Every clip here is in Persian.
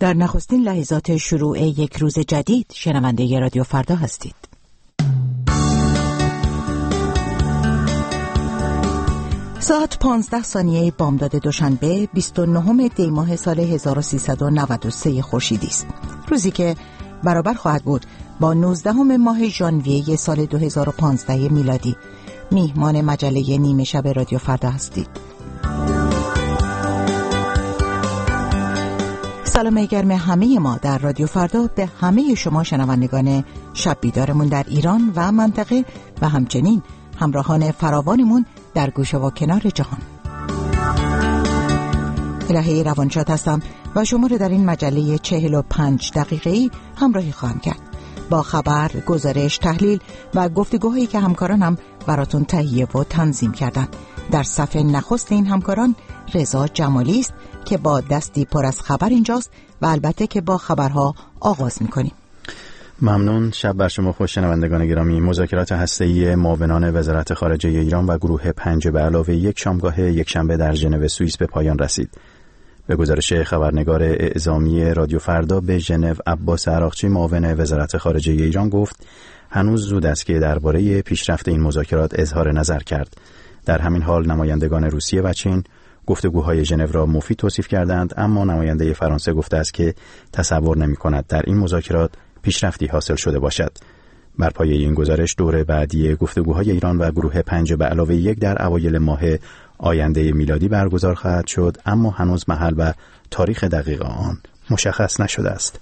در نخستین لحظات شروع یک روز جدید شنونده رادیو فردا هستید. ساعت 15 بامداد دوشنبه 29 دی ماه سال 1393 خورشیدی است. روزی که برابر خواهد بود با 19 ماه ژانویه سال 2015 میلادی. میهمان مجله نیمه شب رادیو فردا هستید. سلام گرم همه ما در رادیو فردا به همه شما شنوندگان شب بیدارمون در ایران و منطقه و همچنین همراهان فراوانمون در گوشه و کنار جهان. الهه روانشاد هستم و شما رو در این مجله 45 دقیقه‌ای همراهی خواهم کرد با خبر، گزارش، تحلیل و گفتگوهایی که همکارانم براتون تهیه و تنظیم کردن. در صفحه نخست این همکاران رضا جمالی است که با دستی پر از خبر اینجاست و البته که با خبرها آغاز می‌کنیم. ممنون. شب بر شما خوش شنوندگان گرامی. مذاکرات هسته‌ای معاونان وزارت خارجه ایران و گروه 5 به علاوه یک شامگاه یکشنبه در ژنو سوئیس به پایان رسید. به گزارش خبرنگار اعزامی رادیو فردا به ژنو، عباس عراقچی معاون وزارت خارجه ایران گفت هنوز زود است که درباره پیشرفت این مذاکرات اظهار نظر کرد. در همین حال نمایندگان روسیه و چین گفتگوهای ژنو را مفید توصیف کردند، اما نماینده فرانسه گفته است که تصور نمی‌کند در این مذاکرات پیشرفتی حاصل شده باشد. بر پایه این گزارش دور بعدی گفتگوهای ایران و گروه 5 به علاوه یک در اوایل ماه آینده میلادی برگزار خواهد شد، اما هنوز محل و تاریخ دقیق آن مشخص نشده است.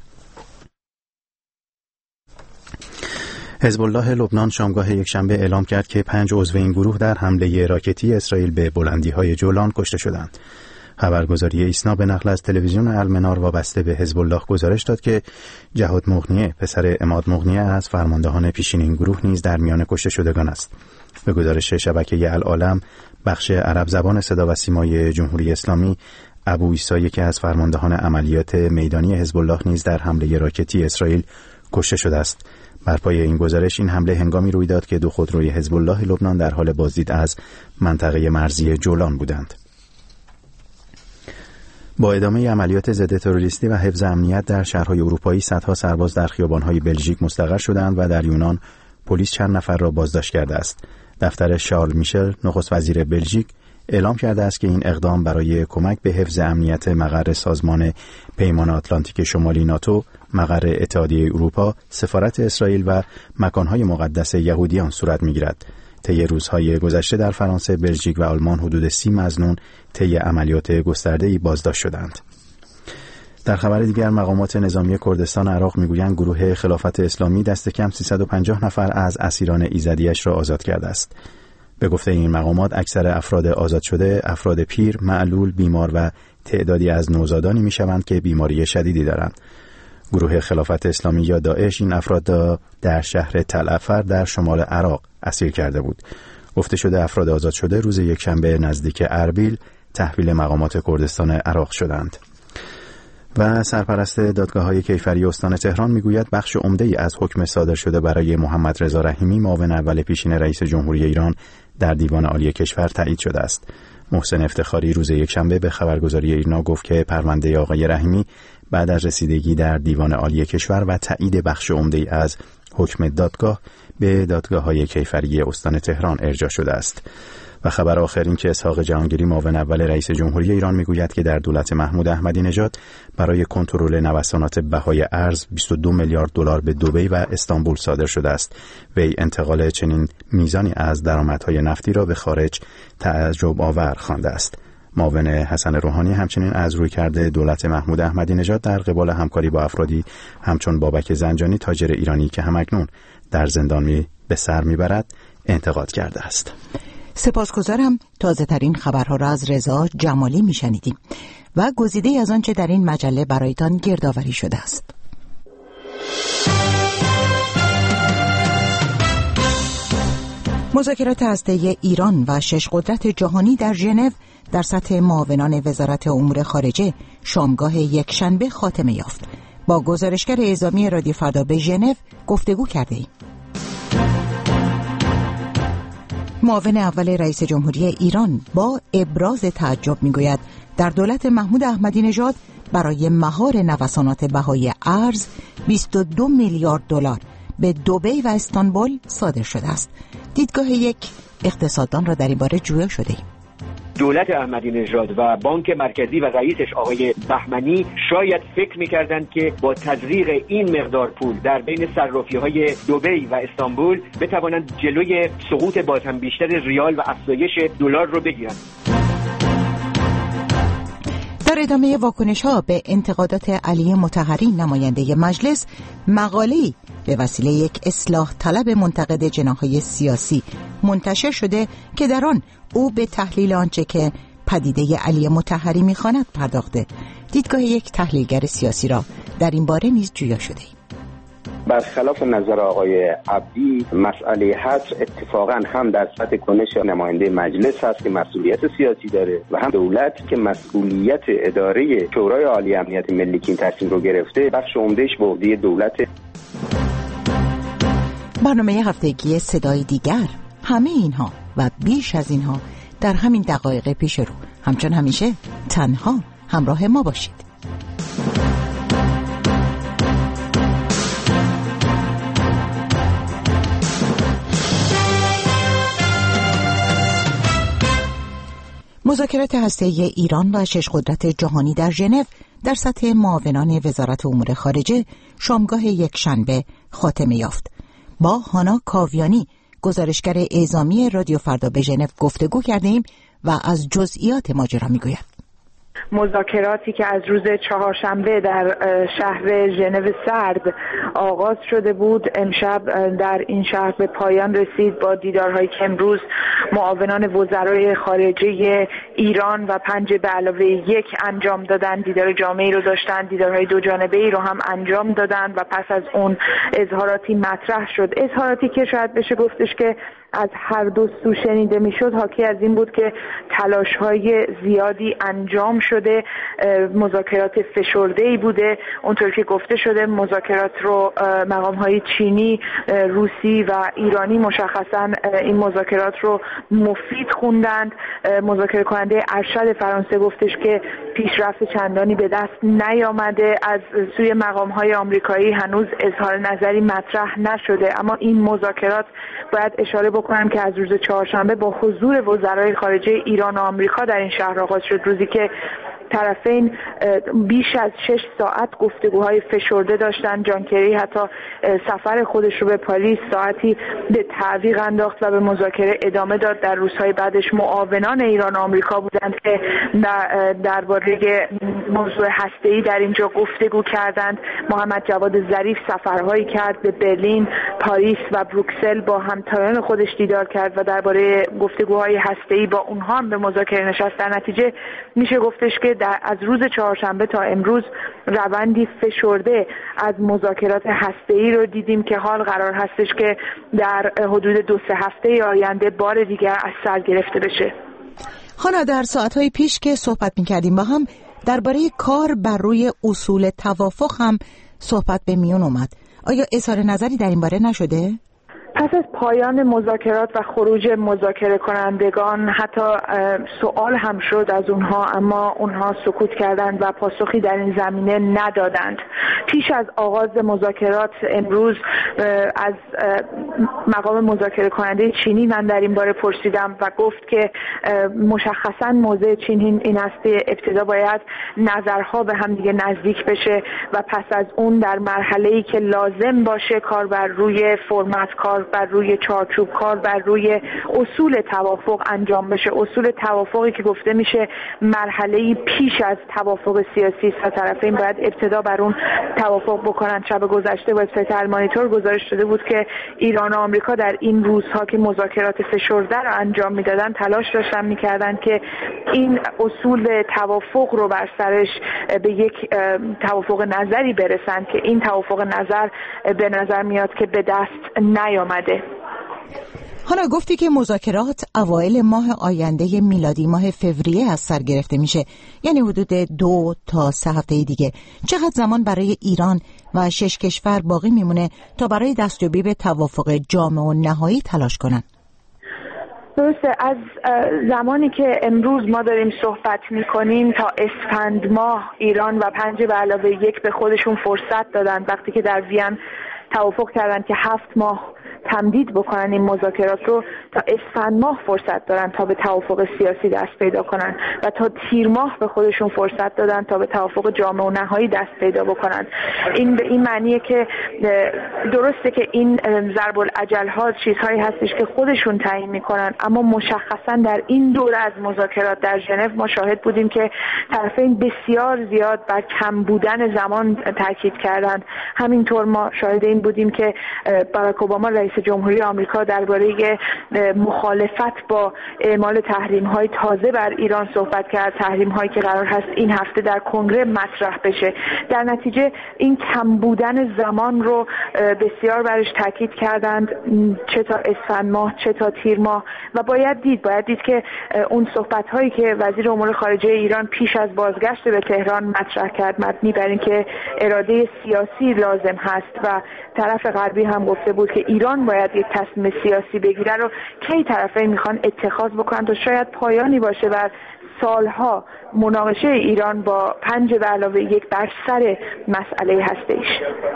حزب الله لبنان شامگاه یکشنبه اعلام کرد که 5 عضو این گروه در حمله راکتی اسرائیل به بلندی‌های جولان کشته شدند. خبرگزاری ایسنا به نقل از تلویزیون المنار وابسته به حزب الله گزارش داد که جهاد مغنیه پسر عماد مغنیه از فرماندهان پیشین این گروه نیز در میان کشته شدگان است. به گزارش شبکه العالم بخش عرب زبان صدا و سیمای جمهوری اسلامی، ابو عیسی یکی از فرماندهان عملیات میدانی حزب الله نیز در حمله راکتی اسرائیل کشته شده است. بر پایه این گزارش این حمله هنگامی روی داد که 2 خودروی حزب الله لبنان در حال بازدید از منطقه مرزی جولان بودند. با ادامه عملیات ضد تروریستی و حفظ امنیت در شهرهای اروپایی صدها سرباز در خیابان‌های بلژیک مستقر شدند و در یونان پلیس چند نفر را بازداشت کرده است. دفتر شارل میشل نخست وزیر بلژیک اعلام کرده است که این اقدام برای کمک به حفظ امنیت مقر سازمان پیمان آتلانتیک شمالی ناتو، مقر اتحادیه اروپا، سفارت اسرائیل و مکانهای مقدس یهودیان صورت می‌گیرد. طی روزهای گذشته در فرانسه، بلژیک و آلمان حدود 30 مظنون طی عملیات گسترده‌ای بازداشت شدند. در خبر دیگر مقامات نظامی کردستان عراق میگویند گروه خلافت اسلامی دست کم 350 نفر از اسیران ایزدی‌اش را آزاد کرده است. به گفته این مقامات اکثر افراد آزاد شده افراد پیر، معلول، بیمار و تعدادی از نوزادانی میشوند که بیماری شدیدی دارند. گروه خلافت اسلامی یا داعش این افراد را در شهر تل افر در شمال عراق اسیر کرده بود. گفته شده افراد آزاد شده روز یکشنبه نزدیک اربیل تحویل مقامات کردستان عراق شدند. و سرپرست دادگاه‌های کیفری استان تهران میگوید بخش عمده‌ای از حکم صادر شده برای محمد رضا رحیمی معاون اول پیشین رئیس جمهوری ایران در دیوان عالی کشور تایید شده است. محسن افتخاری روز یکشنبه به خبرگزاری ایرنا گفت که پرونده آقای رحیمی بعد از رسیدگی در دیوان عالی کشور و تایید بخش عمده‌ای از حکم دادگاه به دادگاه‌های کیفری استان تهران ارجاع شده است. و خبر آخر این که اسحاق جهانگیری معاون اول رئیس جمهوری ایران میگوید که در دولت محمود احمدی نژاد برای کنترل نوسانات بهای ارز 22 میلیارد دلار به دبی و استانبول صادر شده است. وی انتقال چنین میزانی از درآمدهای نفتی را به خارج تعجب آور خوانده است. معاون حسن روحانی همچنین از رویکرد دولت محمود احمدی نژاد در قبال همکاری با افرادی همچون بابک زنجانی تاجر ایرانی که همکنون در زندان به سر میبرد انتقاد کرده است. سپاسگزارم. تازه ترین خبرها را از رضا جمالی میشنیدیم و گزیده از آنچه در این مجله برایتان گردآوری شده است. مذاکرات هسته‌ای ایران و 6 قدرت جهانی در ژنو در سطح معاونان وزارت امور خارجه شامگاه یکشنبه خاتمه یافت. با گزارشگر اعزامی رادیو فردا به ژنو گفتگو کرده ایم. معاون اول رئیس جمهوری ایران با ابراز تعجب میگوید در دولت محمود احمدی نژاد برای مهار نوسانات بهای ارز 22 میلیارد دلار به دبی و استانبول صادر شده است. دیدگاه یک اقتصاددان را در این باره جویا شده ایم. دولت احمدی نژاد و بانک مرکزی و رئیسش آقای بهمنی شاید فکر می‌کردند که با تزریق این مقدار پول در بین صرافی‌های دبی و استانبول بتوانند جلوی سقوط باز هم بیشتر ریال و افزایش دلار رو بگیرند. در ادامه واکنش‌ها به انتقادات علی مطهری نماینده مجلس، مقاله‌ای به وسیله یک اصلاح طلب منتقد جناح‌های سیاسی منتشر شده که در آن او به تحلیل آنچه که پدیده علی مطهری می‌خواند پرداخته. دیدگاه یک تحلیلگر سیاسی را در این باره نیز جویا شده ایم. برخلاف نظر آقای عبدی، مسئله حصر اتفاقا هم در سطح کنش نماینده مجلس هست که مسئولیت سیاسی داره و هم دولت که مسئولیت اداره شورای عالی امنیت ملی که این تصمیم رو گرفته بخش عمدهش به عهده دولت. برنامه هفتگی صدای دیگر، همه اینها و بیش از اینها در همین دقایق پیش رو. همچون همیشه تنها همراه ما باشید. مذاکرات هسته‌ای ایران و 6 قدرت جهانی در ژنو در سطح معاونان وزارت امور خارجه شامگاه یکشنبه خاتمه یافت. با هانا کاویانی، گزارشگر اعزامی رادیو فردا به ژنو گفتگو کردیم و از جزئیات ماجرا میگوید. مذاکراتی که از روز چهارشنبه در شهر ژنو سرد آغاز شده بود امشب در این شهر به پایان رسید با دیدارهایی که امروز معاونان وزرای خارجه ایران و 5 به علاوه 1 انجام دادن. دیدار جامعی رو داشتن، دیدارهای 2 جانبه‌ای رو هم انجام دادن و پس از اون اظهاراتی مطرح شد. اظهاراتی که شاید بشه گفتش که از هر دو سو شنیده میشد حاکی از این بود که تلاش‌های زیادی انجام شده، مذاکرات فشرده‌ای بوده. اونطور که گفته شده مذاکرات رو مقام‌های چینی، روسی و ایرانی مشخصاً این مذاکرات رو مفید خوندند. مذاکره کننده ارشد فرانسه گفتش که پیشرفت چندانی به دست نیامده. از سوی مقام‌های آمریکایی هنوز اظهار نظری مطرح نشده، اما این مذاکرات باید اشاره بکنم که از روز چهارشنبه با حضور وزرای خارجه ایران و آمریکا در این شهر آغاز شد، روزی که طرفین بیش از 6 ساعت گفتگوهای فشرده داشتن. جان کری حتی سفر خودش رو به پاریس ساعتی به تعویق انداخت و به مذاکره ادامه داد. در روزهای بعدش معاونان ایران و آمریکا بودند که درباره موضوع هسته‌ای در اینجا گفتگو کردند. محمد جواد ظریف سفرهایی کرد به برلین، پاریس و بروکسل، با همتایان خودش دیدار کرد و درباره گفتگوهای هسته‌ای با اونها هم به مذاکره نشست. در نتیجه میشه گفتش که از روز چهارشنبه تا امروز روندی فشرده از مذاکرات هسته‌ای رو دیدیم که حال قرار هستش که در حدود 2-3 هفته آینده بار دیگر از سر گرفته بشه. هانا، در ساعتهای پیش که صحبت می‌کردیم با هم درباره کار بر روی اصول توافق هم صحبت به میون اومد. آیا اظهار نظری در این باره نشده؟ پس از پایان مذاکرات و خروج مذاکره کنندگان حتی سوال هم شد از اونها، اما اونها سکوت کردند و پاسخی در این زمینه ندادند. پیش از آغاز مذاکرات امروز از مقام مذاکره کننده چینی من در این باره پرسیدم و گفت که مشخصاً موضع چین این است که ابتدا باید نظرها به هم دیگه نزدیک بشه و پس از اون در مرحله‌ای که لازم باشه کار بر روی فرمت، کار بر روی چارچوب، کار بر روی اصول توافق انجام بشه. اصول توافقی که گفته میشه مرحله‌ای پیش از توافق سیاسی است و طرفین باید ابتدا بر اون توافق بکنن. شب گذشته وبسایت المانیتور گزارش داده بود که ایران و آمریکا در این روزها که مذاکرات فشرده را انجام میدادن تلاش داشتن میکردن که این اصول توافق رو بر سرش به یک توافق نظری برسن که این توافق نظر به نظر میاد که به دست نیامده. حالا گفتی که مذاکرات اوایل ماه آینده میلادی ماه فوریه از سر گرفته میشه، یعنی حدود 2 تا 3 هفته دیگه. چقدر زمان برای ایران و 6 کشور باقی میمونه تا برای دستیابی به توافق جامع و نهایی تلاش کنن؟ درسته. از زمانی که امروز ما داریم صحبت میکنیم تا اسفند ماه ایران و 5+1 به خودشون فرصت دادن، وقتی که در وین توافق کردن که 7 ماه تمدید بکنن این مذاکرات رو، تا اسفند ماه فرصت دارن تا به توافق سیاسی دست پیدا کنن و تا تیر ماه به خودشون فرصت دادن تا به توافق جامع و نهایی دست پیدا بکنن. این به این معنیه که درسته که این ضرب العجل ها چیزهایی هستش که خودشون تعیین میکنن، اما مشخصا در این دوره از مذاکرات در ژنو ما شاهد بودیم که طرفین بسیار زیاد بر کم بودن زمان تاکید کردند. همینطور ما شاهد این بودیم که باراک اوباما رئیس جمهوری آمریکا درباره مخالفت با اعمال تحریم‌های تازه بر ایران صحبت کرد، تحریم‌هایی که قرار هست این هفته در کنگره مطرح بشه. در نتیجه این کم بودن زمان رو بسیار برش تاکید کردند، چه تا اسفند ماه چه تا تیر ماه. و باید دید که اون صحبت‌هایی که وزیر امور خارجه ایران پیش از بازگشت به تهران مطرح کرد مبنی بر اینکه اراده سیاسی لازم هست و طرف غربی هم گفته بود که ایران باید یک تصمیم سیاسی بگیره رو کی طرفین میخوان اتخاذ بکنن تا شاید پایانی باشه بر سالها مناقشه ایران با 5+1 بر سر مسئله هسته‌ایش.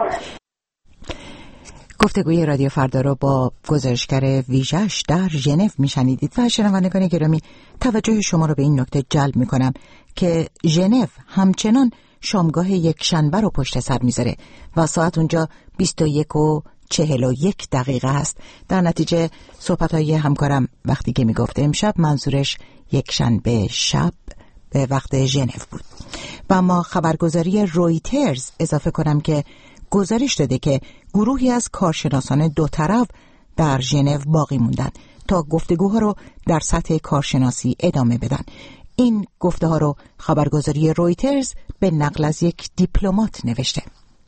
گفتگوی رادیو فردا رو با گزارشگر ویژه‌اش در ژنو میشنیدید و شنوندگان گرامی توجه شما رو به این نکته جلب میکنم که ژنو همچنان شامگاه یک شنبه رو پشت سر میذاره و ساعت اونجا 21:41 است. در نتیجه صحبت‌های همکارم وقتی که میگفته امشب منظورش یک شنبه شب به وقت ژنو بود. و اما خبرگزاری رویترز اضافه کنم که گزارش داده که گروهی از کارشناسان دو طرف در ژنو باقی موندن تا گفتگوها رو در سطح کارشناسی ادامه بدن. این گفته ها رو خبرگزاری رویترز به نقل از یک دیپلمات نوشته.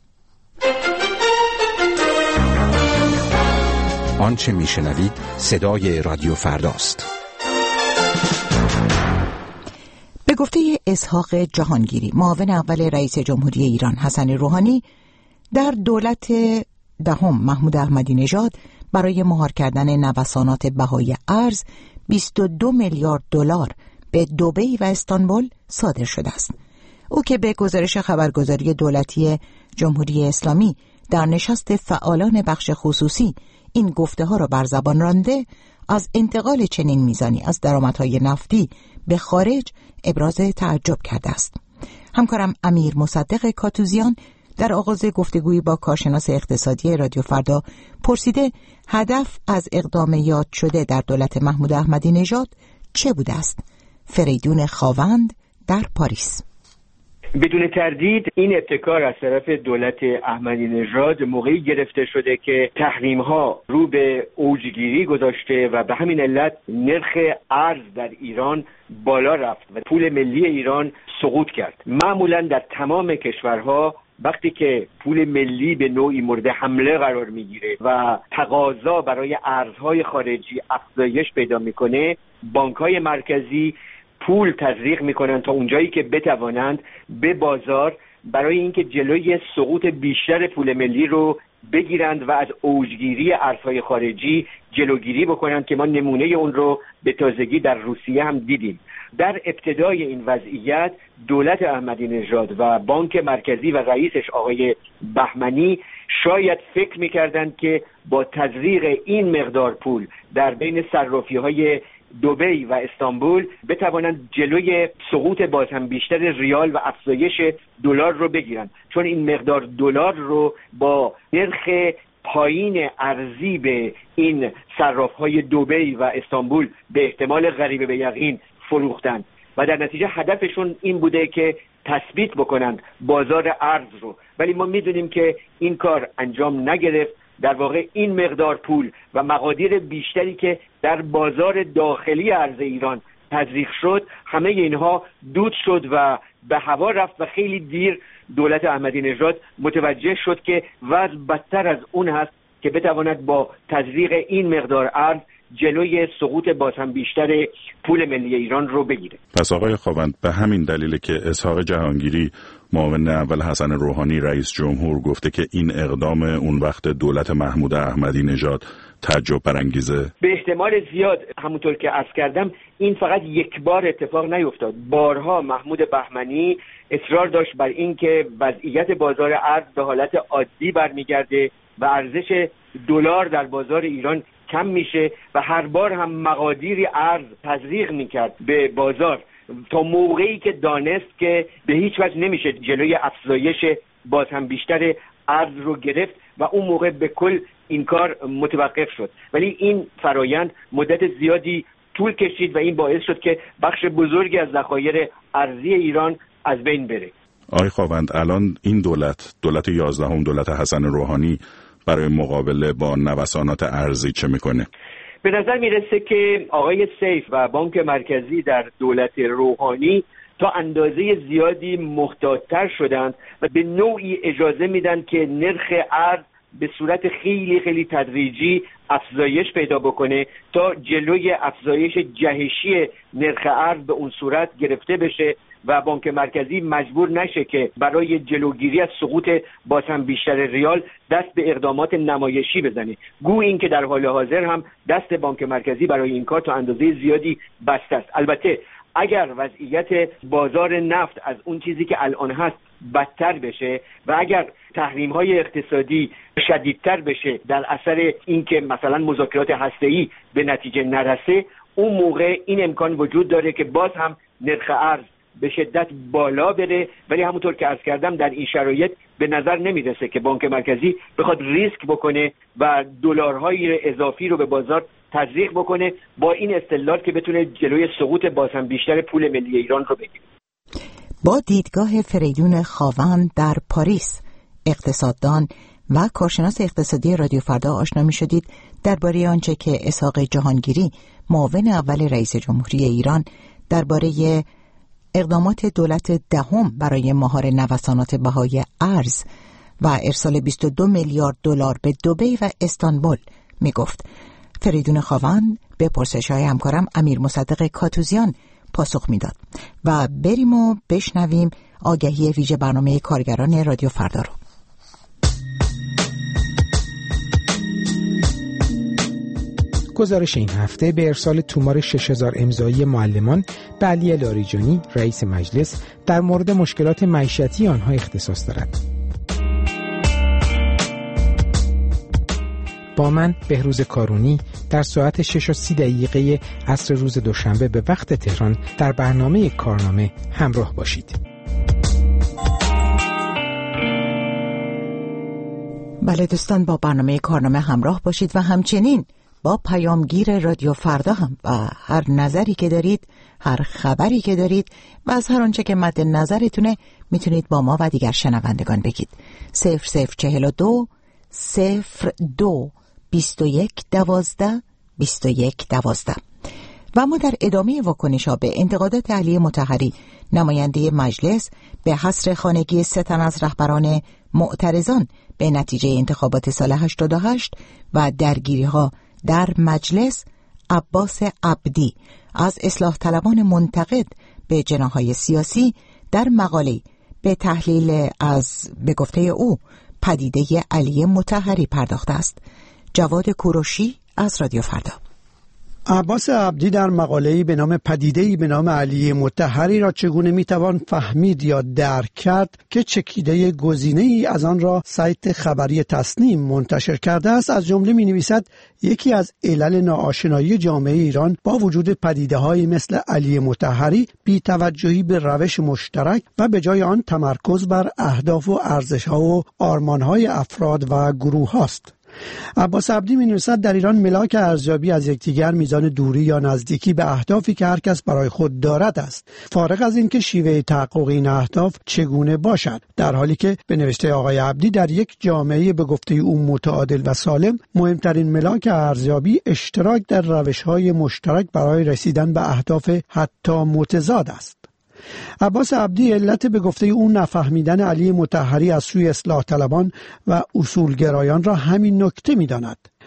آنچه میشنوید صدای رادیو فرداست. به گفته اسحاق جهانگیری، معاون اول رئیس جمهوری ایران حسن روحانی، در دولت دهم محمود احمدی نژاد برای مهار کردن نوسانات بهای ارز 22 میلیارد دلار به دبی و استانبول صادر شده است. او که به گزارش خبرگزاری دولتی جمهوری اسلامی در نشست فعالان بخش خصوصی این گفته ها را بر زبان رانده، از انتقال چنین میزانی از درآمدهای نفتی به خارج ابراز تعجب کرده است. همکارم امیر مصدق کاتوزیان در آغاز گفتگویی با کارشناس اقتصادی رادیو فردا پرسیده هدف از اقدام یاد شده در دولت محمود احمدی نژاد چه بوده است؟ فریدون خاوند در پاریس. بدون تردید این ابتکار از طرف دولت احمدی نژاد موقعی گرفته شده که تحریم‌ها رو به اوجگیری گذاشته و به همین علت نرخ ارز در ایران بالا رفت و پول ملی ایران سقوط کرد. معمولاً در تمام کشورها وقتی که پول ملی به نوعی مورد حمله قرار میگیره و تقاضا برای ارزهای خارجی افزایش پیدا میکنه، بانک‌های مرکزی پول تزریق میکنن تا اونجایی که بتوانند به بازار برای اینکه جلوی سقوط بیشتر پول ملی رو بگیرند و از اوجگیری ارزهای خارجی جلوگیری بکنند که ما نمونه اون رو به تازگی در روسیه هم دیدیم. در ابتدای این وضعیت دولت احمدی نژاد و بانک مرکزی و رئیسش آقای بهمنی شاید فکر میکردند که با تزریق این مقدار پول در بین صرافی‌های دبی و استانبول بتوانند جلوی سقوط باز هم بیشتر ریال و افزایش دلار رو بگیرند، چون این مقدار دلار رو با نرخ پایین ارزی به این صراف‌های دبی و استانبول به احتمال غریب به یقین فروختند و در نتیجه هدفشون این بوده که تثبیت بکنند بازار ارز رو. ولی ما میدونیم که این کار انجام نگرفت. در واقع این مقدار پول و مقادیر بیشتری که در بازار داخلی ارز ایران تزریق شد، همه اینها دود شد و به هوا رفت و خیلی دیر دولت احمدی نژاد متوجه شد که وضع بدتر از اون هست که بتواند با تزریق این مقدار ارز جلوی سقوط باز هم بیشتر پول ملی ایران رو بگیره. پس آقای خاوند به همین دلیل که اسحاق جهانگیری معاون اول حسن روحانی رئیس جمهور گفته که این اقدام اون وقت دولت محمود احمدی نژاد تعجب برانگیزه؟ به احتمال زیاد همونطور که عرض کردم این فقط یک بار اتفاق نیفتاد. بارها محمود بهمنی اصرار داشت بر این که وضعیت بازار ارز به حالت عادی برمیگرده و ارزش دلار در بازار ایران کم میشه و هر بار هم مقادیری ارز تزریق میکرد به بازار تا موقعی که دانست که به هیچ وجه نمیشه جلوی افزایش باز هم بیشتر ارز رو گرفت و اون موقع به کل این کار متوقف شد. ولی این فرایند مدت زیادی طول کشید و این باعث شد که بخش بزرگی از ذخایر ارزی ایران از بین بره. آقای خاوند الان این دولت 11 دولت حسن روحانی برای مقابله با نوسانات ارزی چه میکنه؟ به نظر میرسه که آقای سیف و بانک مرکزی در دولت روحانی تا اندازه زیادی محتاط‌تر شدند و به نوعی اجازه میدن که نرخ ارز به صورت خیلی خیلی تدریجی افزایش پیدا بکنه تا جلوی افزایش جهشی نرخ ارز به اون صورت گرفته بشه و بانک مرکزی مجبور نشه که برای جلوگیری از سقوط باز هم بیشتر ریال دست به اقدامات نمایشی بزنه. گویا این که در حال حاضر هم دست بانک مرکزی برای این کار تا اندازه زیادی بسته است. البته اگر وضعیت بازار نفت از اون چیزی که الان هست بدتر بشه و اگر تحریم‌های اقتصادی شدیدتر بشه در اثر اینکه مثلا مذاکرات هسته‌ای به نتیجه نرسه، اون موقع این امکان وجود داره که باز هم نرخ ارز به شدت بالا بره. ولی همونطور که عرض کردم در این شرایط به نظر نمیرسه که بانک مرکزی بخواد ریسک بکنه و دلارهای اضافی رو به بازار تزریق بکنه با این استدلال که بتونه جلوی سقوط باز هم بیشتر پول ملی ایران رو بگیره. با دیدگاه فریدون خاوند در پاریس، اقتصاددان و کارشناس اقتصادی رادیو فردا آشنا می شدید درباره آنچه که اسحاق جهانگیری معاون اول رئیس جمهوری ایران درباره اقدامات دولت دهم برای مهار نوسانات بهای ارز و ارسال 22 میلیارد دلار به دبی و استانبول می گفت. فریدون خاوند به پرسش‌های همکارم امیر مصدق کاتوزیان پاسخ میداد و بریم و بشنویم آگهی ویژه برنامه کارگران رادیو فردا رو. گزارش این هفته به ارسال تومار 6000 امضایی معلمان به علی لاریجانی رئیس مجلس در مورد مشکلات معیشتی آنها اختصاص دارد. با من بهروز کارونی در ساعت 6:30 عصر روز دوشنبه به وقت تهران در برنامه کارنامه همراه باشید. بله دوستان، با برنامه کارنامه همراه باشید و همچنین با پیامگیر رادیو فردا هم و هر نظری که دارید، هر خبری که دارید و از هر آنچه که مد نظرتونه میتونید با ما و دیگر شنوندگان بگید. 0042 02 21 12 21 12. و ما در ادامه واکنش‌ها به انتقادات علی مطهری نماینده مجلس به حصر خانگی 3 تن از رهبران معترضان به نتیجه انتخابات سال 88 و درگیری‌ها در مجلس، عباس عبدی از اصلاح طلبان منتقد به جناح‌های سیاسی در مقاله به تحلیل از به گفته او پدیده علی مطهری پرداخته است. جواد کوروشی از رادیو فردا. عباس عبدی در مقاله‌ای به نام پدیده‌ای به نام علی مطهری را چگونه میتوان فهمید یا درک کرد که چکیده گزینه‌ای از آن را سایت خبری تسنیم منتشر کرده است، از جمله می‌نویسد یکی از علل ناآشنایی جامعه ایران با وجود پدیده‌هایی مثل علی مطهری بی‌توجهی به روش مشترک و به جای آن تمرکز بر اهداف و ارزش‌ها و آرمان‌های افراد و گروه‌ها است. عباس عبدی می‌نویسد در ایران ملاک ارزیابی از یکدیگر میزان دوری یا نزدیکی به اهدافی که هر کس برای خود دارد است، فارغ از اینکه شیوه تحقق این اهداف چگونه باشد، در حالی که به نوشته آقای عبدی در یک جامعه به گفته او متعادل و سالم مهمترین ملاک ارزیابی اشتراک در روش‌های مشترک برای رسیدن به اهداف حتی متضاد است. عباس عبدی علت به گفته او نفهمیدن علی مطهری از سوی اصلاح طلبان و اصولگرایان را همین نکته می داند.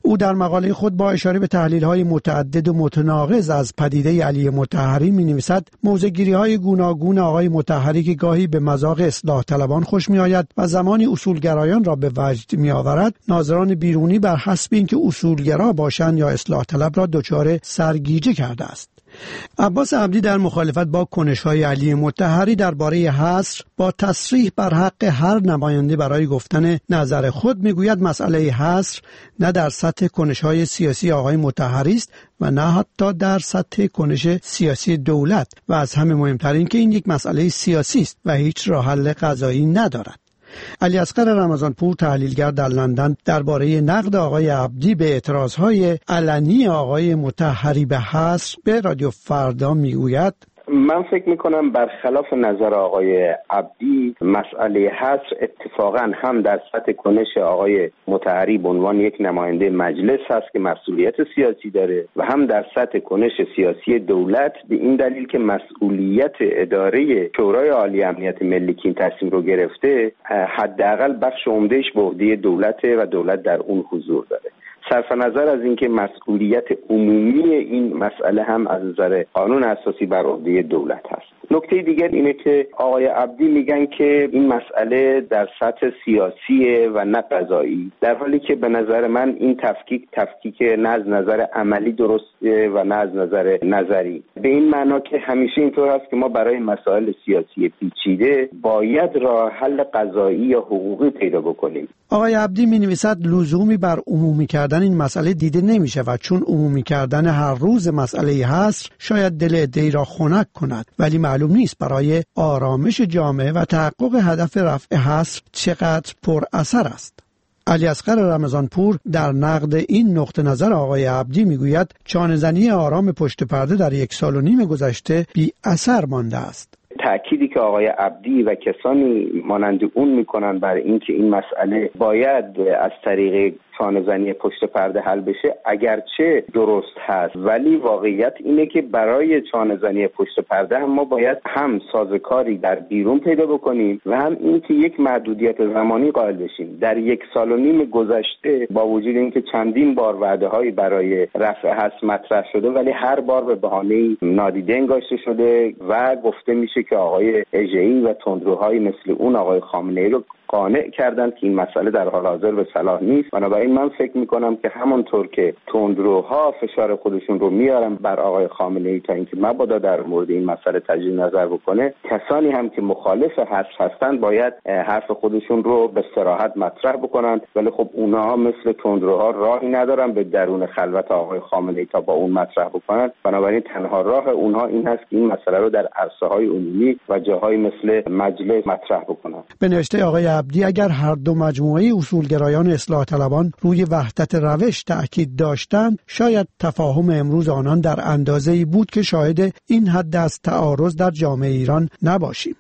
او در مقاله خود با اشاره به تحلیل‌های متعدد و متناقض از پدیده علی مطهری می‌نویسد موضع‌گیری‌های گوناگون آقای مطهری که گاهی به مذاق اصلاح طلبان خوش می‌آید و زمانی اصولگرایان را به وجد می‌آورد، ناظران بیرونی بر حسب اینکه اصولگرا باشند یا اصلاح طلب را دچار سرگیجه کرده است. عباس عبدی در مخالفت با کنش‌های علی مطهری درباره حصر با تصریح بر حق هر نماینده برای گفتن نظر خود میگوید مسئله حصر نه در سطح کنش‌های سیاسی آقای مطهری است و نه حتی در سطح کنش سیاسی دولت و از همه مهمتر این که این یک مسئله سیاسی است و هیچ راه حل قضایی ندارد. علیاصغر رمضانپور تحلیلگر در لندن درباره نقد آقای عبدی به اعتراضهای علنی آقای مطهری به حصر به رادیو فردا میگوید: من فکر میکنم برخلاف نظر آقای عبدی مسئله حصر اتفاقا هم در سطح کنش آقای مطهری به عنوان یک نماینده مجلس هست که مسئولیت سیاسی داره و هم در سطح کنش سیاسی دولت به این دلیل که مسئولیت اداره شورای عالی امنیت ملی که این تصمیم رو گرفته حداقل بخش عمدهش به عهده دولته و دولت در اون حضور داره. صرف نظر از اینکه مسئولیت عمومی این مسئله هم از نظر قانون اساسی بر عهده دولت هست. نکته دیگر اینه که آقای عبدی میگن که این مسئله در سطح سیاسیه و نه قضایی، در حالی که به نظر من این تفکیک نه از نظر عملی درسته و نه از نظر نظری، به این معنا که همیشه اینطور هست که ما برای مسائل سیاسی پیچیده باید راه حل قضایی یا حقوقی پیدا بکنیم. آقای عبدی می‌نویسد لزومی بر عمومی کردن این مسئله دیده نمیشه و چون عمومی کردن هر روز مسئله حصر شاید دل عده‌ای را خنک کند، ولی معلوم نیست برای آرامش جامعه و تحقق هدف رفع حصر چقدر پر اثر است. علیاصغر رمضانپور در نقد این نقطه نظر آقای عبدی میگوید چانه‌زنی آرام پشت پرده در 1.5 سال گذشته بی اثر مانده است. تأکیدی که آقای عبدی و کسانی مانند اون میکنن بر اینکه این مسئله باید از طریق چانه‌زنی پشت پرده حل بشه اگرچه درست هست، ولی واقعیت اینه که برای چانه‌زنی پشت پرده هم ما باید هم سازوکاری در بیرون پیدا بکنیم و هم اینکه یک محدودیت زمانی قائل بشیم. در 1.5 سال گذشته با وجود اینکه چندین بار وعده‌هایی برای رفع حصر مطرح شده ولی هر بار به بهانه‌ای نادیده انگاشته شده و گفته میشه که آقای اژه‌ای و تندروهای مثل اون آقای خامنه‌ای رو قانع کردن که این مسئله در حال حاضر به صلاح نیست. بنابراین من فکر میکنم که همونطور که تندروها فشار خودشون رو میارن بر آقای خامنه‌ای تا اینکه مبادا در مورد این مسئله تجدید نظر بکنه، کسانی هم که مخالف حصر هستند باید حرف خودشون رو به صراحت مطرح بکنن، ولی خب اونها مثل تندروها راهی ندارن به درون خلوت آقای خامنه‌ای تا با اون مطرح بکنن. بنابراین تنها راه اونها این هست که این مسئله رو در عرصه‌های عمومی و جاهای مثل مجلس مطرح بکنن. به نوشته آقای عبدی اگر هر دو مجموعه اصولگرایان اصلاح طلبان روی وحدت روش تأکید داشتند، شاید تفاهم امروز آنان در اندازه‌ای بود که شاهد این حد از تعارض در جامعه ایران نباشیم.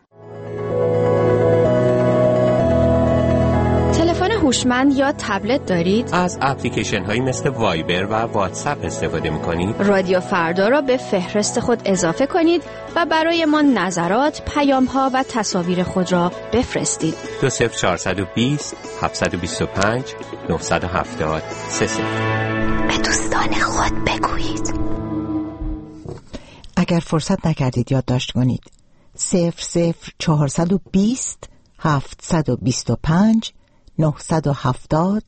تلفن هوشمند یا تبلت دارید؟ از اپلیکیشن هایی مثل وایبر و واتساپ استفاده می‌کنید؟ رادیو فردا را به فهرست خود اضافه کنید و برای ما نظرات، پیام‌ها و تصاویر خود را بفرستید. 20420 725 970 30. به دوستان خود بگویید. اگر فرصت نکردید یادداشت کنید 00420 725 970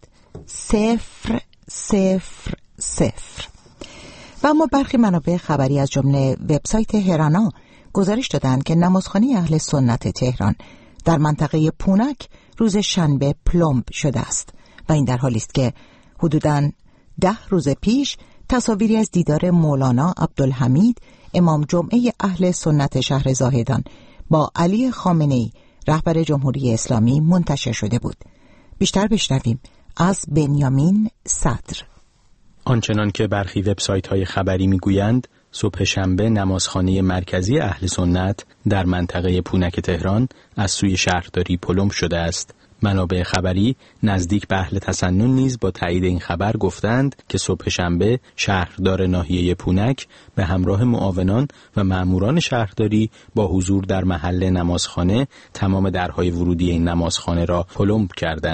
000. و اما برخی منابع خبری از جمله وبسایت هرانا گزارش دادند که نمازخانه اهل سنت تهران در منطقه پونک روز شنبه پلمب شده است و این در حالی است که حدوداً 10 روز پیش تصاویری از دیدار مولانا عبدالحمید امام جمعه اهل سنت شهر زاهدان با علی خامنه‌ای رهبر جمهوری اسلامی منتشر شده بود. بیشتر بشنویم از بنیامین صدر. آنچنان که برخی وبسایت‌های خبری می‌گویند، صبح شنبه نمازخانه مرکزی اهل سنت در منطقه پونک تهران از سوی شهرداری پلمب شده است. منابع خبری نزدیک به اهل تسنن نیز با تایید این خبر گفتند که صبح شنبه شهردار ناحیه پونک به همراه معاونان و مأموران شهرداری با حضور در محل نمازخانه تمام درهای ورودی این نمازخانه را پلمب کردند.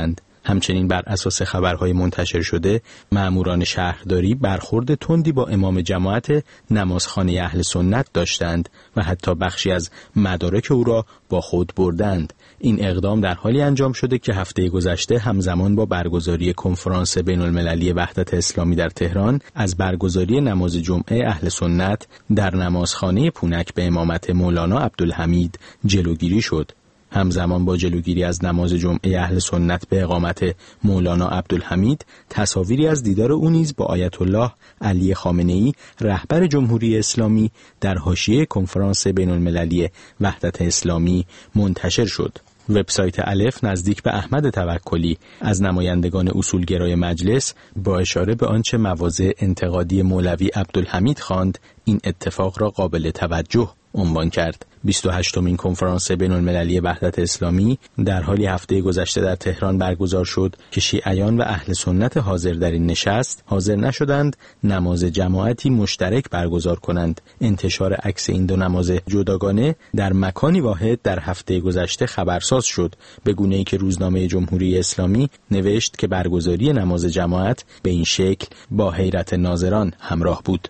همچنین بر اساس خبرهای منتشر شده مأموران شهرداری برخورد تندی با امام جماعت نمازخانه اهل سنت داشتند و حتی بخشی از مدارک او را با خود بردند. این اقدام در حالی انجام شده که هفته گذشته همزمان با برگزاری کنفرانس بین‌المللی وحدت اسلامی در تهران از برگزاری نماز جمعه اهل سنت در نمازخانه پونک به امامت مولانا عبدالحمید جلوگیری شد. همزمان با جلوگیری از نماز جمعه اهل سنت به اقامت مولانا عبدالحمید، تصاویری از دیدار او نیز با آیت الله علی خامنه‌ای رهبر جمهوری اسلامی در حاشیه کنفرانس بین‌المللی وحدت اسلامی منتشر شد. وبسایت الف نزدیک به احمد توکلی از نمایندگان اصولگرای مجلس با اشاره به آنچه مواضع انتقادی مولوی عبدالحمید خواند، این اتفاق را قابل توجه عنوان کرد. 28مین کنفرانس بین‌المللی وحدت اسلامی در حالی هفته گذشته در تهران برگزار شد که شیعیان و اهل سنت حاضر در این نشست حاضر نشدند نماز جماعتی مشترک برگزار کنند. انتشار عکس این دو نماز جداگانه در مکانی واحد در هفته گذشته خبرساز شد، به گونه‌ای که روزنامه جمهوری اسلامی نوشت که برگزاری نماز جماعت به این شکل با حیرت ناظران همراه بود.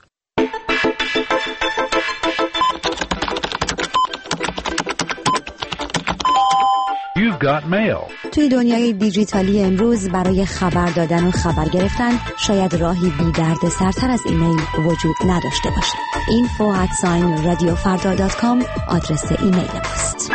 توی دنیای دیجیتالی امروز برای خبر دادن و خبر گرفتن شاید راهی بی درد سرتر از ایمیل وجود نداشته باشه. info@radiofarda.com آدرس ایمیل ماست.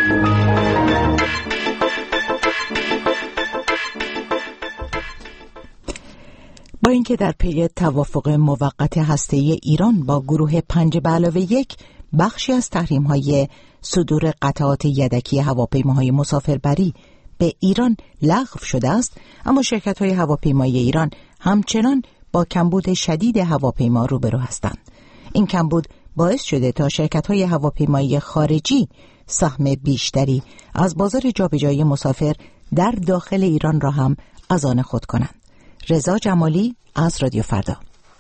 با اینکه در پی توافق موقت هسته‌ای ایران با گروه 5+1 بخشی از تحریم‌های صدور قطعات یدکی هواپیماهای مسافربری به ایران لغو شده است، اما شرکت‌های هواپیمایی ایران همچنان با کمبود شدید هواپیما روبرو هستند. این کمبود باعث شده تا شرکت‌های هواپیمایی خارجی سهم بیشتری از بازار جابجایی مسافر در داخل ایران را هم از آن خود کنند. رضا جمالی از رادیو فردا.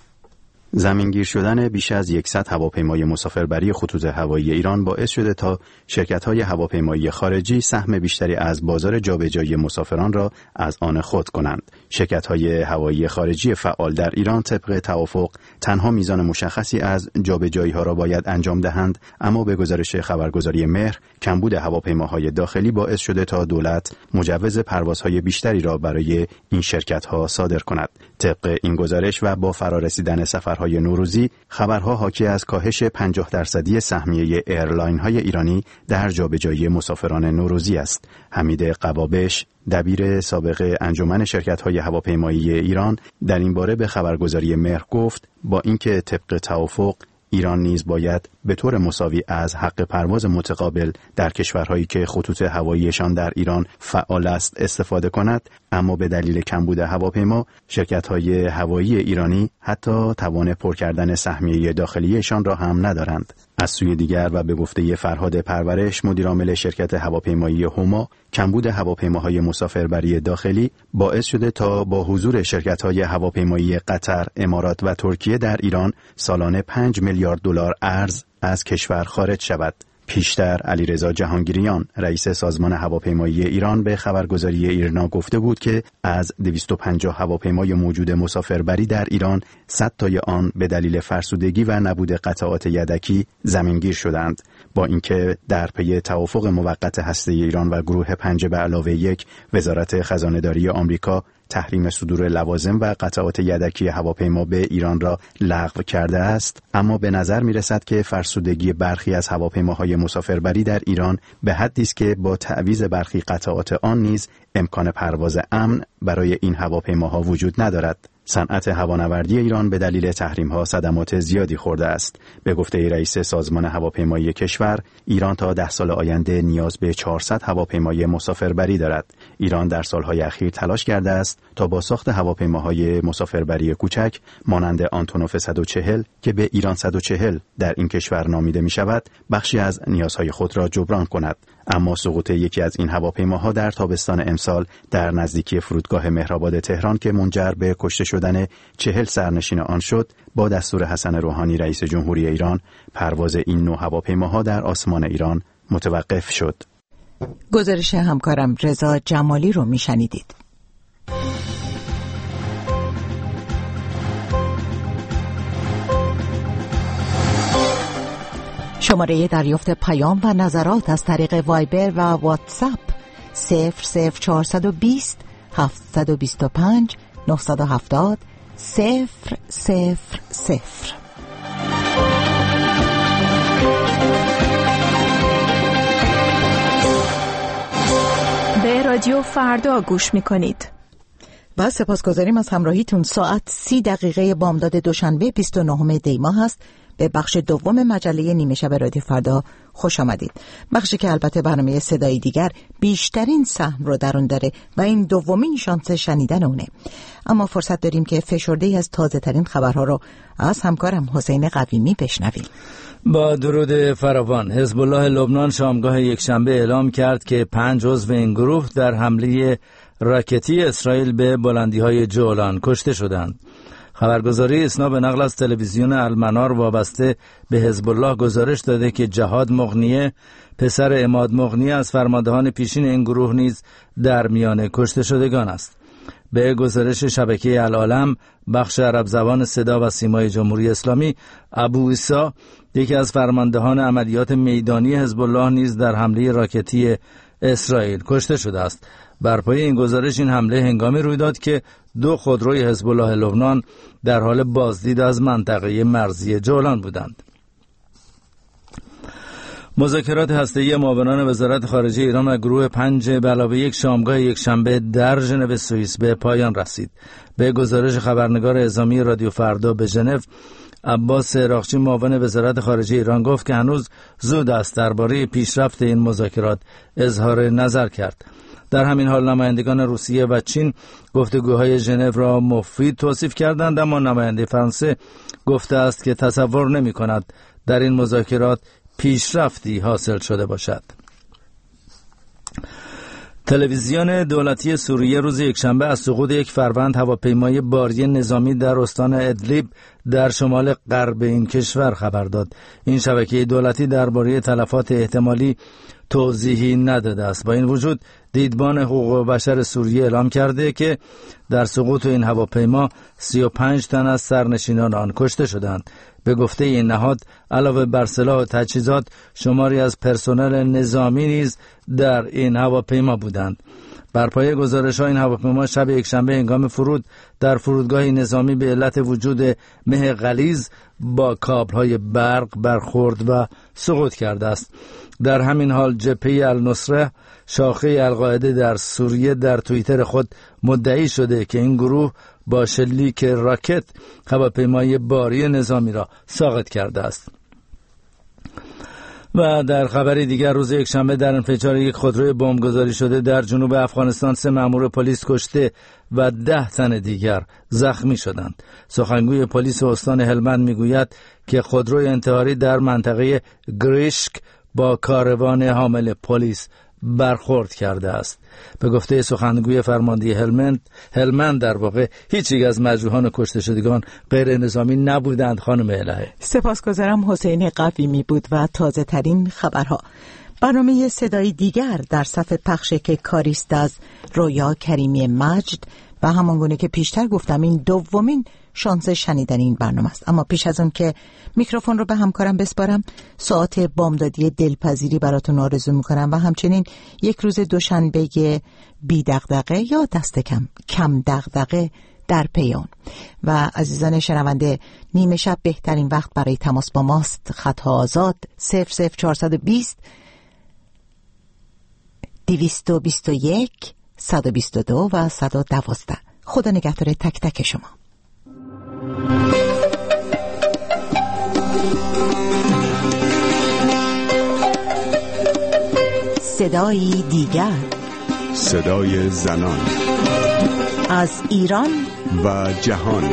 زمینگیر شدن بیش از 100 هواپیمای مسافربری خطوط هوایی ایران باعث شده تا شرکت‌های هواپیمایی خارجی سهم بیشتری از بازار جابجایی مسافران را از آن خود کنند. شرکت‌های هوایی خارجی فعال در ایران طبق توافق تنها میزان مشخصی از جابجایی‌ها را باید انجام دهند، اما به گزارش خبرگزاری مهر، کمبود هواپیماهای داخلی باعث شده تا دولت مجوز پروازهای بیشتری را برای این شرکت‌ها صادر کند. طبق این گزارش و با فرارسیدن سفرهای نوروزی، خبرها حاکی از کاهش 50% سهمیه ایرلاین‌های ایرانی در جابجایی مسافران نوروزی است. حمید قبابش، دبیر سابق انجمن شرکت‌های هواپیمایی ایران، در این باره به خبرگزاری مهر گفت با اینکه طبق توافق ایران نیز باید به طور مساوی از حق پرواز متقابل در کشورهایی که خطوط هواییشان در ایران فعال است استفاده کند، اما به دلیل کمبود هواپیما شرکت‌های هوایی ایرانی حتی توان پر کردن سهمیه داخلیشان را هم ندارند. از سوی دیگر و به گفته فرهاد پرورش، مدیرعامل شرکت هواپیمایی هما، کمبود هواپیماهای مسافربری داخلی باعث شده تا با حضور شرکت‌های هواپیمایی قطر، امارات و ترکیه در ایران سالانه 5 میلیارد دلار ارز از کشور خارج شود. پیشتر علیرضا جهانگیریان، رئیس سازمان هواپیمایی ایران، به خبرگزاری ایرنا گفته بود که از 250 هواپیمای موجود مسافربری در ایران 100 تای آن به دلیل فرسودگی و نبود قطعات یدکی زمینگیر شدند. با اینکه در پی توافق موقت هسته‌ای ایران و گروه 5+1 وزارت خزانه‌داری آمریکا تحریم صدور لوازم و قطعات یدکی هواپیما به ایران را لغو کرده است، اما به نظر می‌رسد که فرسودگی برخی از هواپیماهای مسافربری در ایران به حدی است که با تعویض برخی قطعات آن نیز امکان پرواز امن برای این هواپیماها وجود ندارد. صنعت هوانوردی ایران به دلیل تحریم‌ها صدمات زیادی خورده است. به گفته رئیس سازمان هواپیمایی کشور، ایران تا 10 سال آینده نیاز به 400 هواپیمای مسافربری دارد. ایران در سالهای اخیر تلاش کرده است تا با ساخت هواپیماهای مسافربری کوچک مانند آنتونوف 140 که به ایران 140 در این کشور نامیده می شود، بخشی از نیازهای خود را جبران کند. اما سقوط یکی از این هواپیماها در تابستان امسال در نزدیکی فرودگاه مهرآباد تهران که منجر به کشته شدن 40 سرنشین آن شد، با دستور حسن روحانی رئیس جمهوری ایران پرواز این نوع هواپیماها در آسمان ایران متوقف شد. گزارش همکارم رضا جمالی رو میشنیدید. شماره دریافت پیام و نظرات از طریق وایبر و واتساپ 00420 725 970 000. به رادیو فردا گوش می‌کنید. و سپاسگزاریم از همراهیتون. ساعت 30 بامداد دوشنبه 29 دی ماه است. به بخش دوم مجله نیمه شب رادیو فردا خوش آمدید. بخشی که البته برنامه صدای دیگر بیشترین سهم رو در اون داره و این دومین شانس شنیدن اونه. اما فرصت داریم که فشرده‌ای از تازه ترین خبرها رو از همکارم حسین قویمی بشنویم. با درود فراوان، حزب الله لبنان شامگاه یکشنبه اعلام کرد که 5 عضو این گروه در حمله راکتی اسرائیل به بلندی‌های جولان کشته شدند. خبرگزاری اسنا به نقل از تلویزیون المنار وابسته به حزب الله گزارش داده که جهاد مغنیه، پسر عماد مغنیه، از فرماندهان پیشین این گروه نیز در میان کشته شدگان است. به گزارش شبکه العالم بخش عرب زبان صدا و سیمای جمهوری اسلامی، ابو عیسی، یکی از فرماندهان عملیات میدانی حزب الله، نیز در حمله راکتی اسرائیل کشته شده است. بر پای این گزارش این حمله هنگامی روی داد که 2 خودروی حزب الله لبنان در حال بازدید از منطقه مرزی جولان بودند. مذاکرات هسته‌ای معاونان وزارت خارجه ایران و گروه 5+1 شامگاه یکشنبه در ژنو سوئیس به پایان رسید. به گزارش خبرنگار اعزامی رادیو فردا به ژنو، عباس عراقچی معاون وزارت خارجه ایران گفت که هنوز زود است درباره پیشرفت این مذاکرات اظهار نظر کرد. در همین حال نمایندگان روسیه و چین گفتگوهای ژنو را مفید توصیف کردند، اما نماینده فرانسه گفته است که تصور نمی‌کند در این مذاکرات پیشرفتی حاصل شده باشد. تلویزیون دولتی سوریه روز یکشنبه از سقوط یک فروند هواپیمای باری نظامی در استان ادلیب در شمال غرب این کشور خبر داد. این شبکه دولتی درباره تلفات احتمالی توضیحی نداده است. با این وجود دیدبان حقوق بشر سوریه اعلام کرده که در سقوط این هواپیما 35 تن از سرنشینان آن کشته شدند. به گفته این نهاد علاوه بر سلاح و تجهیزات شماری از پرسنل نظامی نیز در این هواپیما بودند. بر پایه گزارش‌ها این هواپیما شب یکشنبه هنگام فرود در فرودگاه نظامی به علت وجود مه غلیظ با کابل‌های برق برخورد و سقوط کرده است. در همین حال جبهه النصره شاخه القاعده در سوریه در توییتر خود مدعی شده که این گروه با شلیک راکت هواپیمای باری نظامی را ساقط کرده است. و در خبری دیگر روز یکشنبه در انفجار یک خودروی بمبگذاری شده در جنوب افغانستان 3 مأمور پلیس کشته و 10 تن دیگر زخمی شدند. سخنگوی پلیس استان هلمند میگوید که خودروی انتحاری در منطقه گریشک با کاروان حامل پلیس برخورد کرده است. به گفته سخنگوی فرمانده هلمند در واقع هیچ یک از مجروحان کشته شدگان غیر نظامی نبودند. خانم الهه، سپاسگزارم. حسین قویمی بود و تازه ترین خبرها. برنامه صدای دیگر در صفحه پخش که کاریست از رویا کریمی مجد و همانگونه که پیشتر گفتم این دومین شانس شنیدن این برنامه است. اما پیش از اون که میکروفون رو به همکارم بسپارم، ساعت بامدادی دلپذیری براتون آرزو میکنم و همچنین یک روز دوشنبه بی دغدغه یا دست کم دغدغه در پیون. و عزیزان شنونده، نیمه شب بهترین وقت برای تماس با ماست. خط آزاد 00420 221 122 و 112. خدا نگهدار تک تک شما. صدایی دیگر، صدای زنان از ایران و جهان.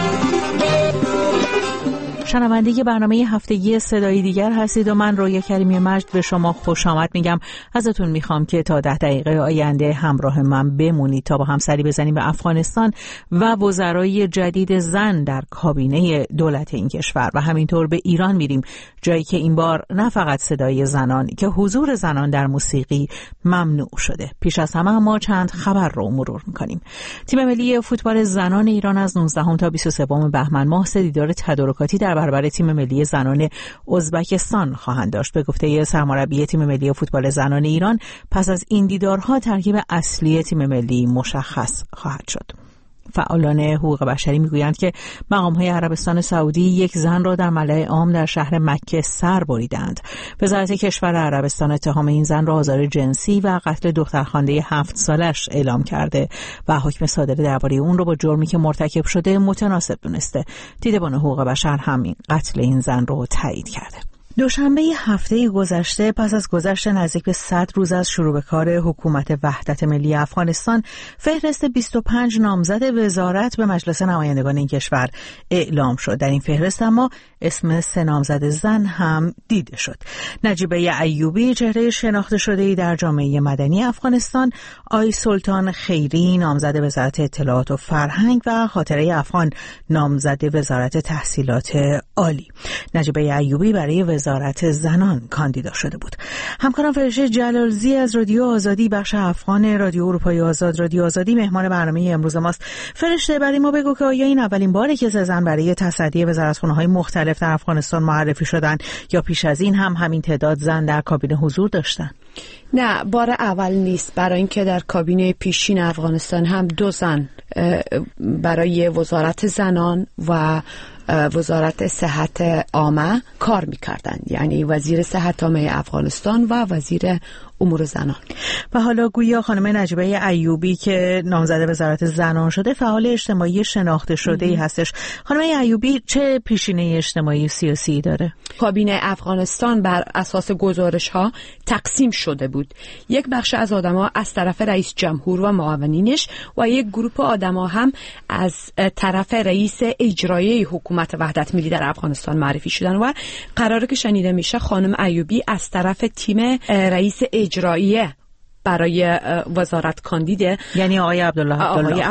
شنونده برنامه هفتگی صدای دیگر هستید و من رویا کریمی مجد به شما خوش آمد میگم. ازتون میخوام که تا 10 دقیقه آینده همراه من بمونید تا با هم سری بزنیم به افغانستان و وزرای جدید زن در کابینه دولت این کشور و همینطور به ایران میریم، جایی که این بار نه فقط صدای زنان که حضور زنان در موسیقی ممنوع شده. پیش از همه ما چند خبر رو مرور میکنیم. تیم ملی فوتبال زنان ایران از 19 تا 23 بهمن ماه دیدار تدارکاتی در در برابر تیم ملی زنان ازبکستان خواهند داشت. به گفته سرمربی تیم ملی فوتبال زنان ایران، پس از این دیدارها ترکیب اصلی تیم ملی مشخص خواهد شد. فعالان حقوق بشری میگویند که مقام‌های عربستان سعودی یک زن را در ملأ عام در شهر مکه سر بریدند. وزارت کشور عربستان اتهام این زن را آزار جنسی و قتل دخترخوانده 7 سالش اعلام کرده و حکم صادر درباره اون را با جرمی که مرتکب شده متناسب دونسته. دیدبان حقوق بشر همین قتل این زن را تایید کرده. دوشنبه هفته گذشته، پس از گذشت نزدیک به 100 روز از شروع به کار حکومت وحدت ملی افغانستان، فهرست 25 نامزد وزارت به مجلس نمایندگان این کشور اعلام شد. در این فهرست اما اسم 3 نامزد زن هم دیده شد. نجیبه ایوبی، چهره شناخته شده‌ای در جامعه مدنی افغانستان، آی سلطان خیری نامزد وزارت اطلاعات و فرهنگ و خاطره افغان نامزد وزارت تحصیلات عالی. نجیبه ایوبی برای وزارت زنان کاندیدا شده بود. همکارم فرشته جلالزی از رادیو آزادی بخش افغان رادیو اروپای آزاد رادیو آزادی مهمان برنامه امروز ماست. فرشته، برای ما بگو که آیا این اولین باره که 3 زن برای تصدی وزارتخانه‌های مختلف در افغانستان معرفی شدن یا پیش از این هم همین تعداد زن در کابینه حضور داشتن؟ نه، بار اول نیست، برای اینکه در کابینه پیشین افغانستان هم 2 زن برای وزارت زنان و وزارت صحت عامه کار می‌کردند، یعنی وزیر صحت عامه افغانستان و وزیر امور زنان. و حالا گویا خانم نجیبه ایوبی که نامزد وزارت زنان شده فعال اجتماعی شناخته شده‌ای هستش. خانم ایوبی چه پیشینه اجتماعی و سیاسی داره؟ کابینه افغانستان بر اساس گزارش‌ها تقسیم شده بود. یک بخش از آدم‌ها از طرف رئیس جمهور و معاونینش و یک گروه آدم‌ها هم از طرف رئیس اجرایی حکومت وحدت ملی در افغانستان معرفی شدن و قراره که شنیده میشه خانم ایوبی از طرف تیم رئیس اجراییه برای وزارت کاندیده، یعنی آقای عبدالله.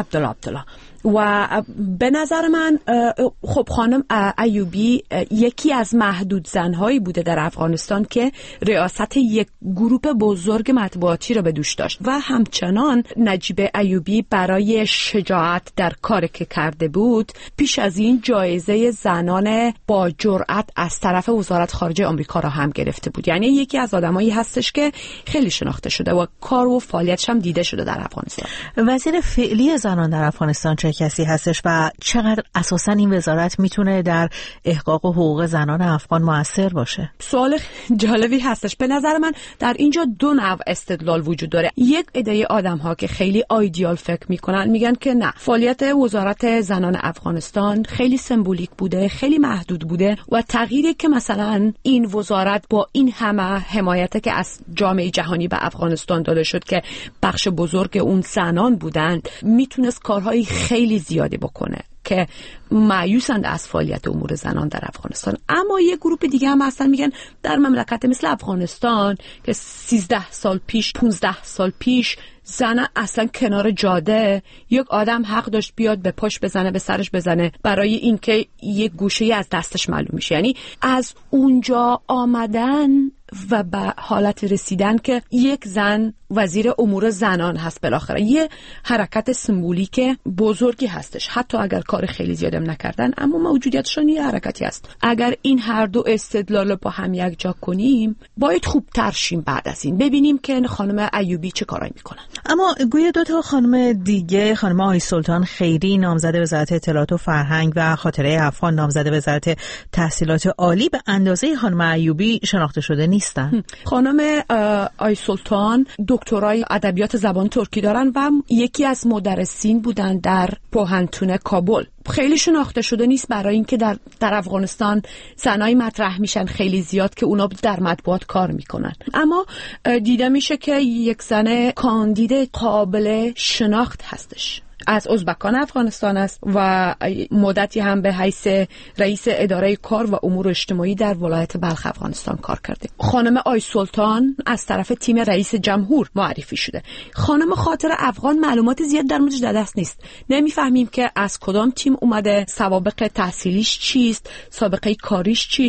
و به نظر من خب خانم ایوبی یکی از محدود زنهایی بوده در افغانستان که ریاست یک گروه بزرگ مطبوعاتی را به دوش داشت و همچنان نجیبه ایوبی برای شجاعت در کاری که کرده بود پیش از این جایزه زنان با جرأت از طرف وزارت خارجه آمریکا را هم گرفته بود. یعنی یکی از آدمایی هستش که خیلی شناخته شده و کار و فعالیتش هم دیده شده در افغانستان. وزیر فعلی زنان در افغانستان چه کسی هستش و چقدر اساساً این وزارت میتونه در احقاق حقوق زنان افغان مؤثر باشه؟ سوال جالبی هستش. به نظر من در اینجا 2 نوع استدلال وجود داره. یک عده آدم‌ها که خیلی آیدیال فکر میکنن میگن که نه، فعالیت وزارت زنان افغانستان خیلی سمبولیک بوده، خیلی محدود بوده و تغییری که مثلا این وزارت با این همه حمایت که از جامعه جهانی به افغانستان داده شد که بخش بزرگ اون زنان بودن، میتونست کارهای خیلی زیادی بکنه که مایوسند از فعالیت امور زنان در افغانستان. اما یک گروه دیگه هم هستن میگن در مملکت مثل افغانستان که 13 سال پیش 15 سال پیش زن اصلا کنار جاده یک آدم حق داشت بیاد به پاش بزنه، به سرش بزنه برای اینکه یک گوشه‌ای از دستش معلوم میشه. یعنی از اونجا آمدن و به حالت رسیدن که یک زن وزیر امور زنان هست بالاخره یه حرکت سمبولیک بزرگی هستش. حتی اگر کار خیلی زیادم نکردن اما موجودیتشون یه حرکتی هست. اگر این هر دو استدلال با هم یک جا کنیم باید خوب ترشیم بعد از این ببینیم که خانم ایوبی چه کارایی میکنن. اما گویا 2 خانم دیگه، خانم آی سلطان خیری نامزد وزارت اطلاعات و فرهنگ و خاطره افغان نامزد وزارت تحصیلات عالی به اندازه خانم ایوبی شناخته شده نیستن. خانم آی سلطان دکترای ادبیات زبان ترکی دارن و یکی از مدرسین بودن در پوهنتون کابل. خیلی شناخته شده نیست برای اینکه در افغانستان زنای مطرح میشن خیلی زیاد که اونا در مطبوعات کار میکنن، اما دیده میشه که یک زن کاندید قابل شناخت هستش. از ازبکان افغانستان است و مدتی هم به حیث رئیس اداره کار و امور اجتماعی در ولایت بلخ افغانستان کار کرده. خانم آی سلطان از طرف تیم رئیس جمهور معرفی شده. خانم خاطر افغان معلومات زیاد در موردش در دست نیست. نمیفهمیم که از کدام تیم اومده، سوابق تحصیلیش چیست، سابقه کاریش چیست.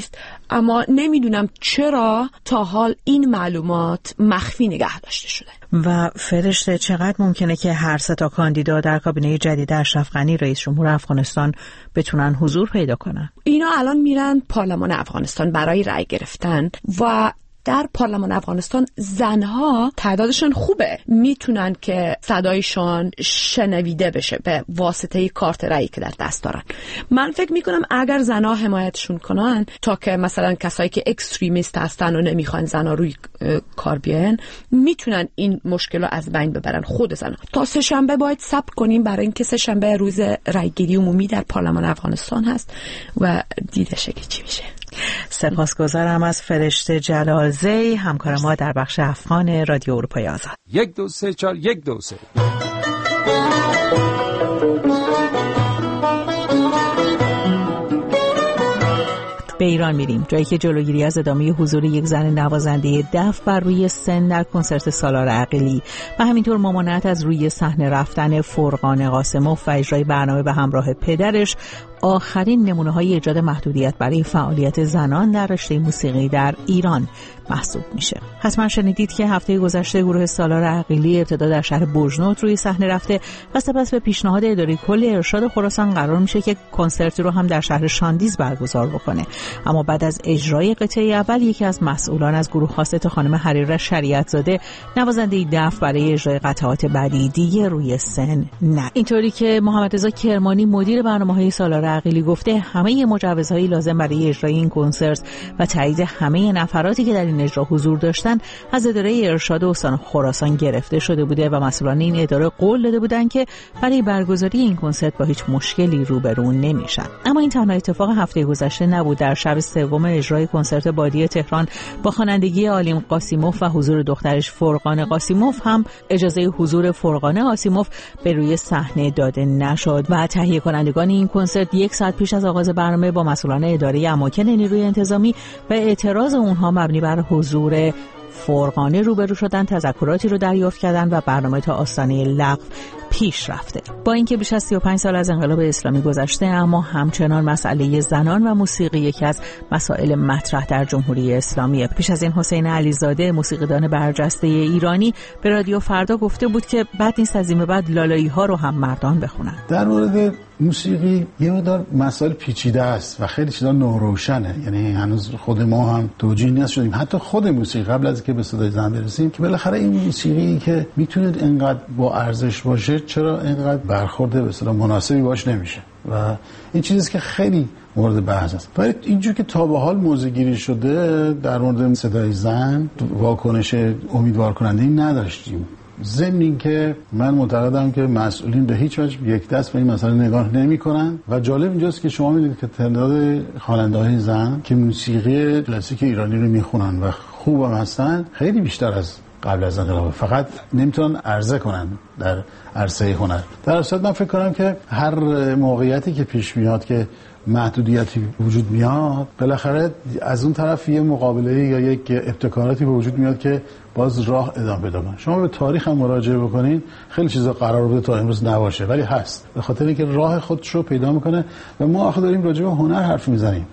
اما نمیدونم چرا تا حال این معلومات مخفی نگه داشته شده. و فرشته چقدر ممکنه که هر سه تا کاندیدا در کابینه جدید اشرف غنی رئیس جمهور افغانستان بتونن حضور پیدا کنن؟ اینا الان میرن پارلمان افغانستان برای رأی گرفتن و در پارلمان افغانستان زنها تعدادشون خوبه، میتونن که صدایشون شنویده بشه به واسطه کارت رأیی که در دست دارن. من فکر میکنم اگر زنها حمایتشون کنن تا که مثلا کسایی که اکستریمیست هستن و نمیخوان زنها روی کار بیان میتونن این مشکل رو از بین ببرن. خود زنها تا سه شنبه باید صبر کنیم برای اینکه سه شنبه روز رأیگیری عمومی در پارلمان افغانستان هست و دیده شه که چی میشه. سپاسگزارم از فرشته جلالزی، همکار ما در بخش افغان رادیو اروپای آزاد. 1 2 3 4 1 2 3. به ایران میریم، جایی که جلوگیری از ادامه حضور یک زن نوازنده دف بر روی سن در کنسرت سالار عقیلی و همینطور ممانعت از روی صحنه رفتن فرقان قاسموف و اجرای برنامه به همراه پدرش آخرین نمونه‌های ایجاد محدودیت برای فعالیت زنان در رشته موسیقی در ایران محسوب میشه. حتما شنیدید که هفته گذشته گروه سالار عقیلی ابتدا در شهر بوجنوت روی صحنه رفته و سپس به پیشنهاد اداره کل ارشاد خراسان قرار میشه که کنسرتی رو هم در شهر شاندیز برگزار بکنه. اما بعد از اجرای قطعه اول یکی از مسئولان از گروه خاصه خانم حریره شریعت زاده، نوازنده دف، برای اجرای قطعات بعدی دیگه روی سن نه. اینطوری که محمد رضا کرمانی مدیر برنامه‌های سالار عقیلی گفته همه مجوزهای لازم برای اجرای این کنسرت و تایید همه نفراتی که در این اجرا حضور داشتن از اداره ارشاد استان خراسان گرفته شده بوده و مسئولان این اداره قول داده بودند که برای برگزاری این کنسرت با هیچ مشکلی روبرو نمیشن. اما این تنها اتفاق هفته گذشته نبود. در شب سوم اجرای کنسرت بادی تهران با خوانندگی آلیم قاسیموف و حضور دخترش فرقان قاسیموف هم اجازه حضور فرقان قاسیموف به روی صحنه داده نشد و تهیه کنندگان این کنسرت 1 ساعت پیش از آغاز برنامه با مسئولان اداره اماکن نیروی انتظامی و اعتراض اونها مبنی بر حضور فرقانه روبرو شدن، تذکراتی رو دریافت کردن و برنامه تا آستانه لغو پیش رفته. با اینکه بیش از 35 سال از انقلاب اسلامی گذشته، اما همچنان مسئله زنان و موسیقی یکی از مسائل مطرح در جمهوری اسلامی. پیش از این حسین علیزاده، موسیقیدان برجسته ایرانی، به رادیو فردا گفته بود که بد نیست از این به بعد لالایی ها رو هم مردان بخونن. در مورد موسیقی یه مقدار مسائل پیچیده است و خیلی چیزا ناروشنه، یعنی هنوز خود ما هم توجیه نشدیم، حتی خود موسیقی قبل از که به صدای زن برسیم، که بالاخره این موسیقی که میتونه اینقدر با ارزش باشه چرا اینقدر برخورد به اصطلاح مناسبی باش نمیشه و این چیزی که خیلی مورد بحث است. ولی اینجور که تا به حال موضوعگیری شده در مورد صدای زن واکنش امیدوار کننده‌ای نداشتیم. ضمن این که من معتقدم که مسئولین به هیچ وجه یک دست به این مسئله نگاه نمی‌کنن و جالب اینجاست که شما می‌بینید که تعداد خواننده‌های زن که موسیقی کلاسیک ایرانی رو میخونن و خوبم هستن خیلی بیشتر از قبل از انقلاب، فقط نمیتونن عرضه کنن در عرصه هنر. در اصل من فکر کنم که هر موقعیتی که پیش میاد که محدودیتی وجود میاد، بالاخره از اون طرف یه مقابله یا یک ابتکاراتی به وجود میاد که باز راه ادامه پیدا کنه. شما به تاریخ هم مراجعه بکنین، خیلی چیزا قرار بوده تا امروز نباشه ولی هست، به خاطر اینکه راه خودش رو پیدا میکنه و ما آخه داریم راجع به هنر حرف میزنیم.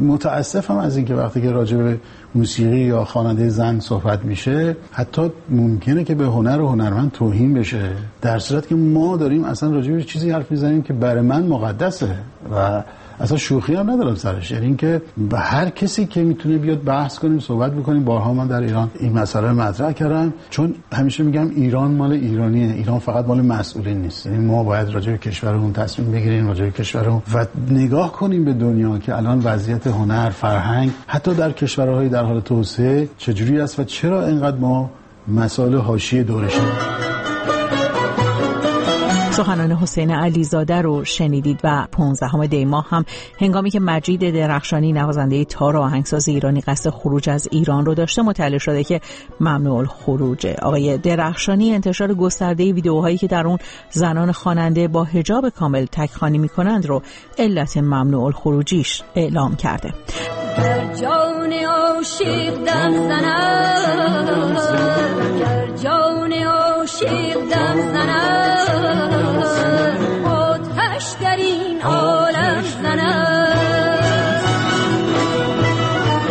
متاسفم از اینکه وقتی که راجع به موسیقی یا خواننده زن صحبت میشه حتی ممکنه که به هنر و هنرمند توهین بشه، در صورتی که ما داریم اصلا راجع به چیزی حرف میزنیم که برای من مقدسه و اصلا شوخی هم ندارم سرش. یعنی اینکه به هر کسی که میتونه بیاد بحث کنیم، صحبت بکنیم. بارها من در ایران این مسئله مطرح کردم، چون همیشه میگم ایران مال ایرانیه، ایران فقط مال مسئولین نیست. یعنی ما باید راجع به کشورمون تصمیم بگیریم، راجع به کشورمون و نگاه کنیم به دنیا که الان وضعیت هنر، فرهنگ، حتی در کشورهای در حال توسعه چجوری است و چرا اینقدر ما مسائل حاشیه دورشیم. سخنان حسین علیزاده رو شنیدید و 15 دی ماه هم هنگامی که مجید درخشانی نوازنده تار و آهنگساز ایرانی قصد خروج از ایران رو داشته مطلع شده که ممنوع الخروجه. آقای درخشانی انتشار گسترده ویدیوهایی که در اون زنان خواننده با حجاب کامل تک‌خوانی می‌کنند رو علت ممنوع الخروجیش اعلام کرده. در جان عاشق دم زنم، در جان عاشق دم زنم، آتش در این عالم زنم.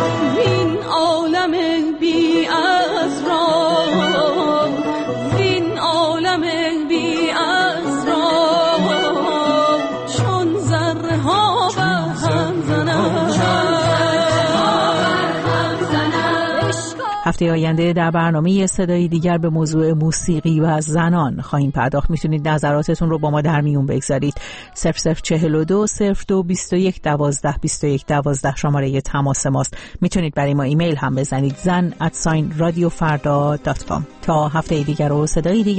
هفته آینده در برنامه صدای دیگر به موضوع موسیقی و زنان خواهیم پرداخت. میتونید نظراتتون رو با ما در میون بگذارید. 0042 02 21 12 21 12 شماره تماس ماست. میتونید برای ما ایمیل هم بزنید zan@radiofarda.com. تا هفته دیگر و صدای دیگر